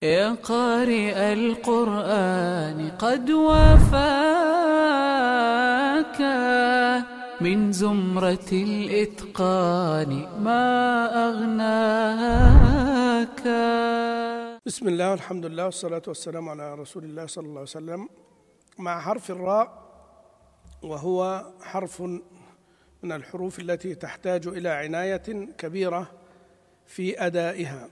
يا قارئ القرآن قد وافاك من زمرة الإتقان ما أغناك. بسم الله والحمد لله والصلاة والسلام على رسول الله صلى الله عليه وسلم. مع حرف الراء، وهو حرف من الحروف التي تحتاج إلى عناية كبيرة في أدائها.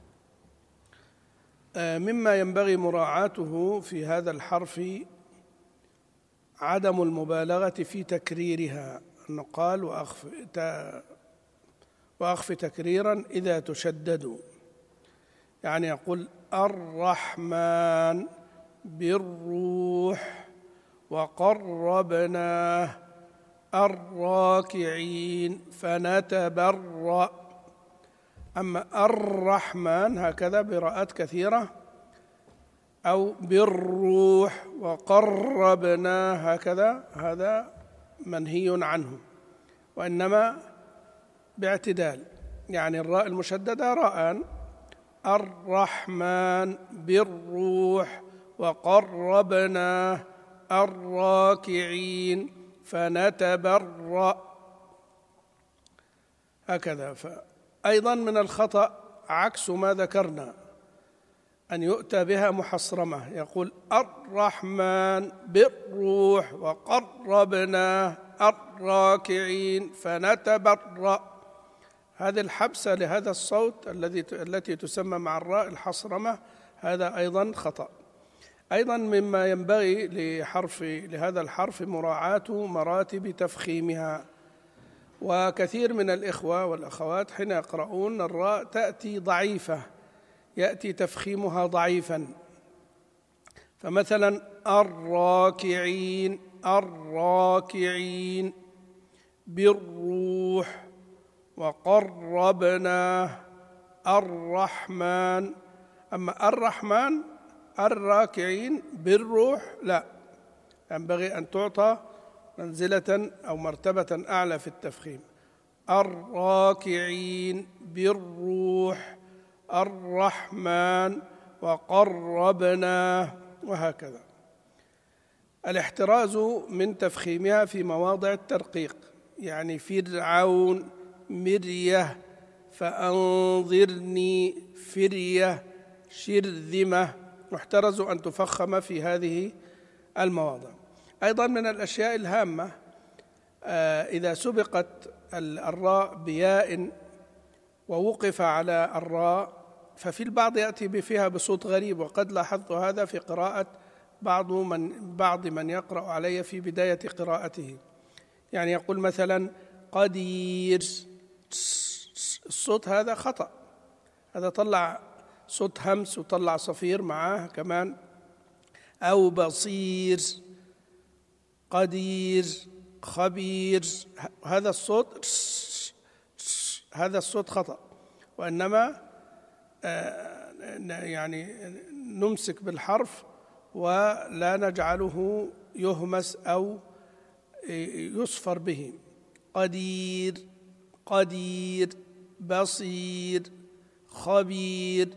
مما ينبغي مراعاته في هذا الحرف عدم المبالغة في تكريرها، أنه قال وأخف تكريرا إذا تشدد، يعني يقول الرحمن بالروح وقربناه الراكعين فنتبرأ. أما الرحمن هكذا براءات كثيرة، أو بالروح وقربناه هكذا، هذا منهي عنه، وإنما باعتدال، يعني الراء المشددة راءان، الرحمن بالروح وقربناه الراكعين فنتبرأ هكذا. أيضا من الخطأ عكس ما ذكرنا، أن يؤتى بها محصرمة، يقول الرحمن بالروح وقربناه الراكعين فنتبرأ. هذه الحبسة لهذا الصوت التي تسمى مع الراء الحصرمة، هذا أيضا خطأ. أيضا مما ينبغي لهذا الحرف مراعاة مراتب تفخيمها، وكثير من الإخوة والأخوات حين يقرؤون الراء تأتي ضعيفة، يأتي تفخيمها ضعيفا، فمثلا الراكعين بالروح وقربناه الرحمن. أما الرحمن الراكعين بالروح لا، ينبغي أن تعطى منزلة أو مرتبة أعلى في التفخيم. الراكعين بالروح الرحمن وقربناه وهكذا. الاحتراز من تفخيمها في مواضع الترقيق، يعني فرعون مرية، فأنظرني فرية شرذمة، محترز أن تفخم في هذه المواضع. أيضا من الأشياء الهامة إذا سبقت الراء بياء ووقف على الراء، ففي البعض يأتي فيها بصوت غريب، وقد لاحظت هذا في قراءة بعض من يقرأ علي في بداية قراءته، يعني يقول مثلا قدير، الصوت هذا خطأ، هذا طلع صوت همس وطلع صفير معاه كمان، أو بصير، قدير، خبير، هذا الصوت خطأ، وإنما يعني نمسك بالحرف ولا نجعله يهمس أو يصفر به. قدير بصير خبير.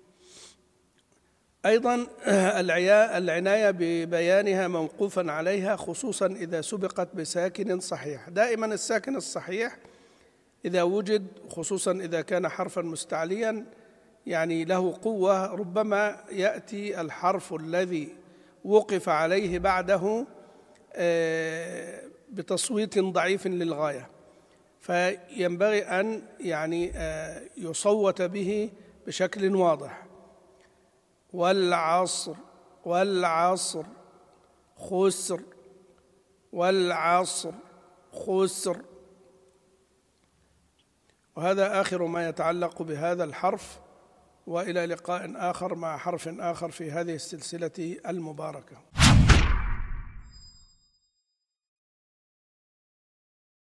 أيضا العناية ببيانها موقوفا عليها، خصوصا إذا سبقت بساكن صحيح. دائما الساكن الصحيح إذا وجد، خصوصا إذا كان حرفا مستعليا يعني له قوة، ربما يأتي الحرف الذي وقف عليه بعده بتصويت ضعيف للغاية، فينبغي أن يعني يصوت به بشكل واضح. والعصر خسر، والعصر خسر. وهذا آخر ما يتعلق بهذا الحرف، وإلى لقاء آخر مع حرف آخر في هذه السلسلة المباركة.